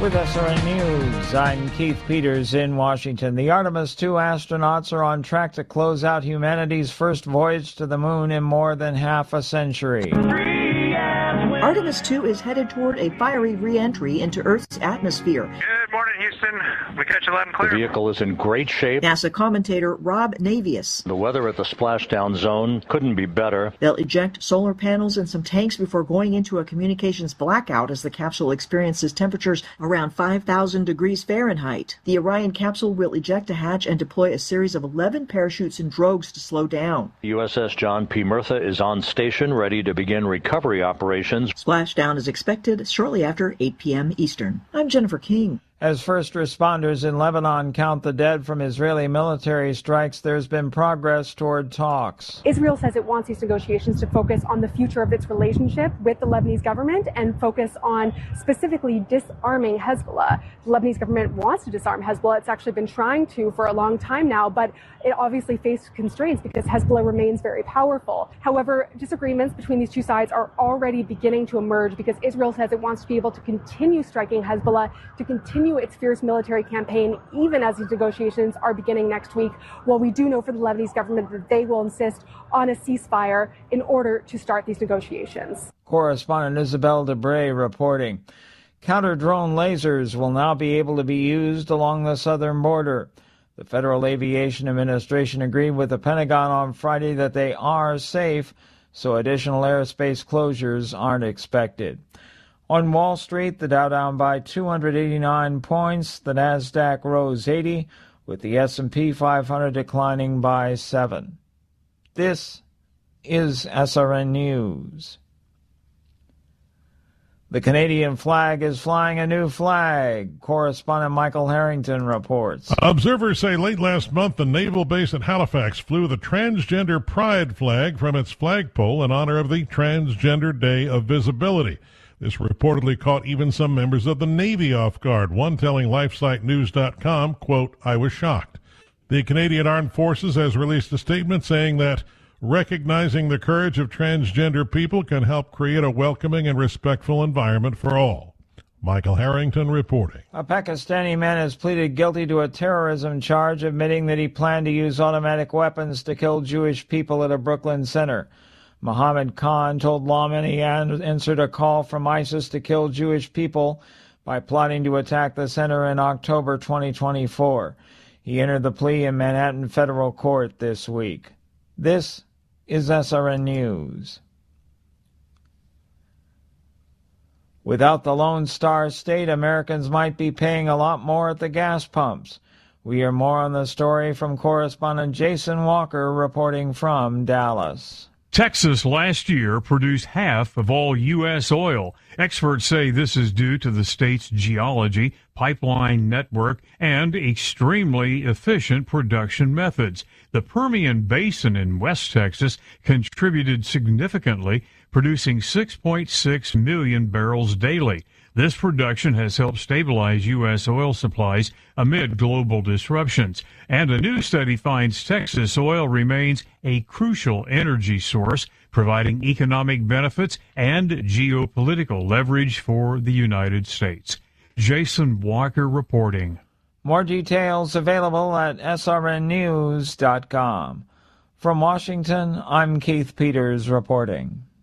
With SRN News, I'm Keith Peters in Washington. The Artemis II astronauts are on track to close out humanity's first voyage to the moon in more than half a century. Artemis II is headed toward a fiery re-entry into Earth's atmosphere. Good morning, Houston. We catch you loud and clear. The vehicle is in great shape. NASA commentator Rob Navius. The weather at the splashdown zone couldn't be better. They'll eject solar panels and some tanks before going into a communications blackout as the capsule experiences temperatures around 5,000 degrees Fahrenheit. The Orion capsule will eject a hatch and deploy a series of 11 parachutes and drogues to slow down. The USS John P. Murtha is on station, ready to begin recovery operations. Splashdown is expected shortly after 8 p.m. Eastern. I'm Jennifer King. As first responders in Lebanon count the dead from Israeli military strikes, there's been progress toward talks. Israel says it wants these negotiations to focus on the future of its relationship with the Lebanese government and focus on specifically disarming Hezbollah. The Lebanese government wants to disarm Hezbollah. It's actually been trying to for a long time now, but it obviously faced constraints because Hezbollah remains very powerful. However, disagreements between these two sides are already beginning to emerge because Israel says it wants to be able to continue striking Hezbollah, to continue its fierce military campaign, even as these negotiations are beginning next week. Well, we do know for the Lebanese government that they will insist on a ceasefire in order to start these negotiations. Correspondent Isabel Debray reporting. Counter-drone lasers will now be able to be used along the southern border. The Federal Aviation Administration agreed with the Pentagon on Friday that they are safe, so additional airspace closures aren't expected. On Wall Street, the Dow down by 289 points, the Nasdaq rose 80, with the S&P 500 declining by 7. This is SRN News. The Canadian flag is flying a new flag. Correspondent Michael Harrington reports. Observers say late last month, the naval base at Halifax flew the transgender pride flag from its flagpole in honor of the Transgender Day of Visibility. This reportedly caught even some members of the Navy off guard, one telling LifeSiteNews.com, quote, "I was shocked." The Canadian Armed Forces has released a statement saying that recognizing the courage of transgender people can help create a welcoming and respectful environment for all. Michael Harrington reporting. A Pakistani man has pleaded guilty to a terrorism charge, admitting that he planned to use automatic weapons to kill Jewish people at a Brooklyn center. Mohammed Khan told lawmen he answered a call from ISIS to kill Jewish people by plotting to attack the center in October 2024. He entered the plea in Manhattan federal court this week. This is SRN News. Without the Lone Star State, Americans might be paying a lot more at the gas pumps. We hear more on the story from correspondent Jason Walker reporting from Dallas. Texas last year produced half of all U.S. oil. Experts say this is due to the state's geology, pipeline network, and extremely efficient production methods. The Permian Basin in West Texas contributed significantly, producing 6.6 million barrels daily. This production has helped stabilize U.S. oil supplies amid global disruptions. And a new study finds Texas oil remains a crucial energy source, providing economic benefits and geopolitical leverage for the United States. Jason Walker reporting. More details available at srnnews.com. From Washington, I'm Keith Peters reporting.